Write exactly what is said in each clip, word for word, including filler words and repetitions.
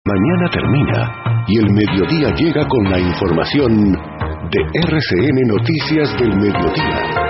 Mañana termina y el mediodía llega con la información de R C N Noticias del Mediodía.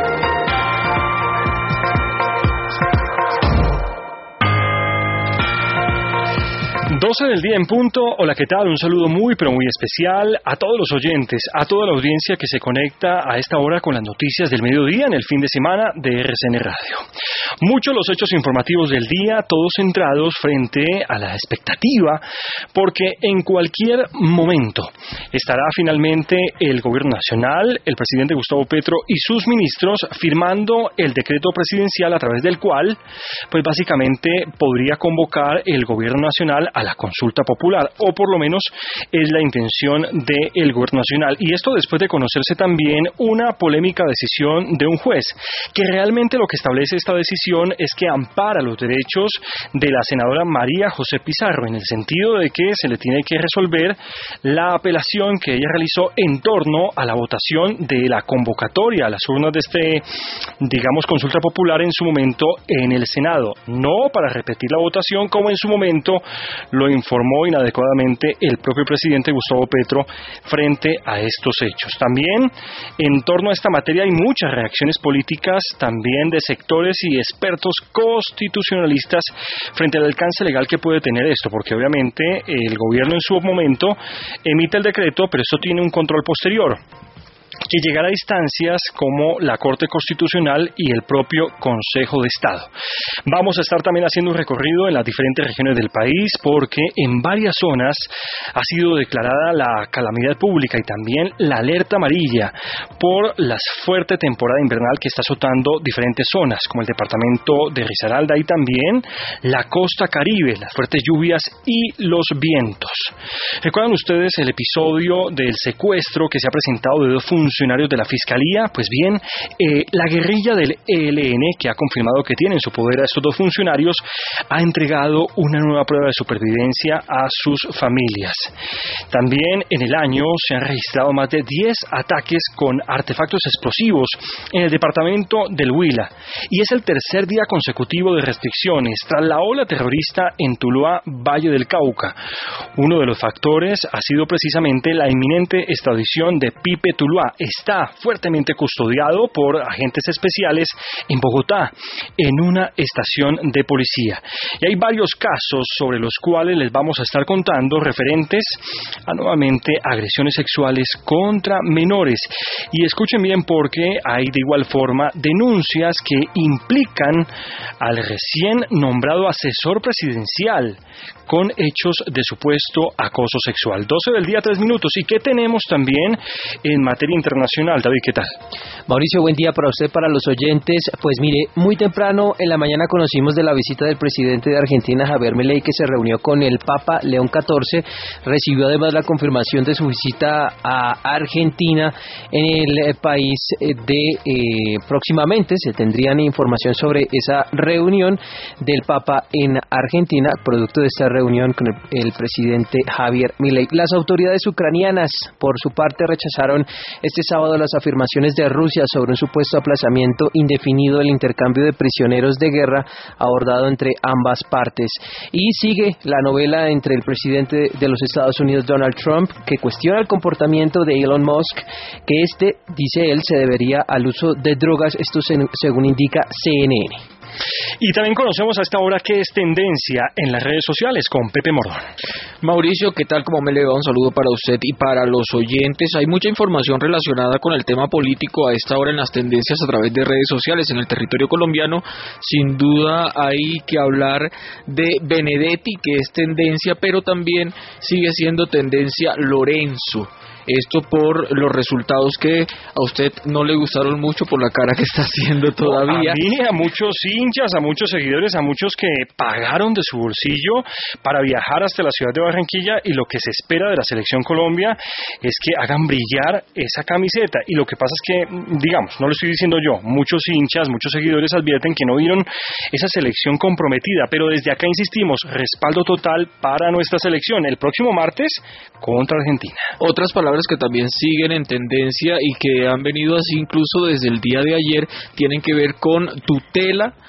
doce del día en punto. Hola, ¿qué tal? Un saludo muy pero muy especial a todos los oyentes, a toda la audiencia que se conecta a esta hora con las noticias del mediodía en el fin de semana de R C N Radio. Muchos los hechos informativos del día, todos centrados frente a la expectativa, porque en cualquier momento estará finalmente el gobierno nacional, el presidente Gustavo Petro y sus ministros firmando el decreto presidencial a través del cual, pues básicamente podría convocar el gobierno nacional a la consulta popular, o por lo menos es la intención del gobierno nacional. Y esto después de conocerse también una polémica decisión de un juez, que realmente lo que establece esta decisión es que ampara los derechos de la senadora María José Pizarro, en el sentido de que se le tiene que resolver la apelación que ella realizó en torno a la votación de la convocatoria a las urnas de este, digamos, consulta popular en su momento en el Senado, no para repetir la votación como en su momento lo informó inadecuadamente el propio presidente Gustavo Petro frente a estos hechos. También en torno a esta materia hay muchas reacciones políticas, también de sectores y expertos constitucionalistas frente al alcance legal que puede tener esto, porque obviamente el gobierno en su momento emite el decreto, pero esto tiene un control posterior, que llegará a instancias como la Corte Constitucional y el propio Consejo de Estado. Vamos a estar también haciendo un recorrido en las diferentes regiones del país, porque en varias zonas ha sido declarada la calamidad pública y también la alerta amarilla por la fuerte temporada invernal que está azotando diferentes zonas, como el departamento de Risaralda y también la costa caribe, las fuertes lluvias y los vientos. ¿Recuerdan ustedes el episodio del secuestro que se ha presentado de dos funcionarios de la Fiscalía? Pues bien, eh, la guerrilla del E L N, que ha confirmado que tiene en su poder a estos dos funcionarios, ha entregado una nueva prueba de supervivencia a sus familias. También en el año se han registrado más de diez ataques con artefactos explosivos en el departamento del Huila, y es el tercer día consecutivo de restricciones tras la ola terrorista en Tuluá, Valle del Cauca. Uno de los factores ha sido precisamente la inminente extradición de Pipe Tuluá. Está fuertemente custodiado por agentes especiales en Bogotá, en una estación de policía. Y hay varios casos sobre los cuales les vamos a estar contando referentes a nuevamente agresiones sexuales contra menores. Y escuchen bien, porque hay de igual forma denuncias que implican al recién nombrado asesor presidencial con hechos de supuesto acoso sexual. doce del día, tres minutos. ¿Y qué tenemos también en materia internacional? David, ¿qué tal? Mauricio, buen día para usted, para los oyentes. Pues mire, muy temprano en la mañana conocimos de la visita del presidente de Argentina, Javier Milei, que se reunió con el Papa León catorce. Recibió además la confirmación de su visita a Argentina. En el país de eh, próximamente se tendrían información sobre esa reunión del Papa en Argentina, producto de esta reunión con el, el presidente Javier Milei. Las autoridades ucranianas, por su parte, rechazaron este sábado las afirmaciones de Rusia sobre un supuesto aplazamiento indefinido del intercambio de prisioneros de guerra abordado entre ambas partes. Y sigue la novela entre el presidente de los Estados Unidos, Donald Trump, que cuestiona el comportamiento de Elon Musk, que este, dice él, se debería al uso de drogas, esto según indica C N N. Y también conocemos a esta hora qué es tendencia en las redes sociales con Pepe Mordón. Mauricio, ¿qué tal? ¿Cómo me le va? Un saludo para usted y para los oyentes. Hay mucha información relacionada con el tema político a esta hora en las tendencias a través de redes sociales en el territorio colombiano. Sin duda hay que hablar de Benedetti, que es tendencia, pero también sigue siendo tendencia Lorenzo. Esto por los resultados que a usted no le gustaron mucho por la cara que está haciendo todavía. A mí, a muchos hinchas, a muchos seguidores, a muchos que pagaron de su bolsillo para viajar hasta la ciudad de Barranquilla, y lo que se espera de la Selección Colombia es que hagan brillar esa camiseta. Y lo que pasa es que, digamos, no lo estoy diciendo yo, muchos hinchas, muchos seguidores advierten que no vieron esa selección comprometida, pero desde acá insistimos, respaldo total para nuestra selección el próximo martes contra Argentina. Otras palabras que también siguen en tendencia y que han venido así incluso desde el día de ayer tienen que ver con tutela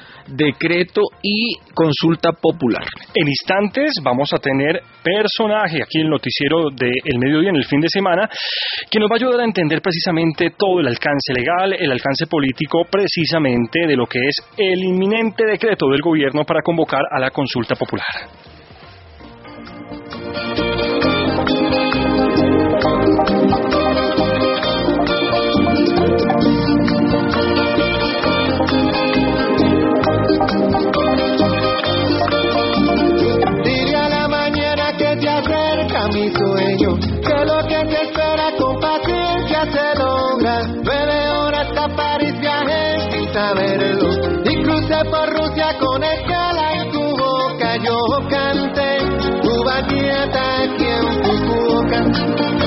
decreto y consulta popular. En instantes vamos a tener personaje aquí en el noticiero de El Mediodía en el fin de semana que nos va a ayudar a entender precisamente todo el alcance legal, el alcance político precisamente de lo que es el inminente decreto del gobierno para convocar a la consulta popular. Mi sueño, que lo que se espera con paciencia se logra. Nueve horas a París viajé sin saberlo y crucé por Rusia con escala en Fukuoka. Yo canté Cuba quieta aquí en Fukuoka.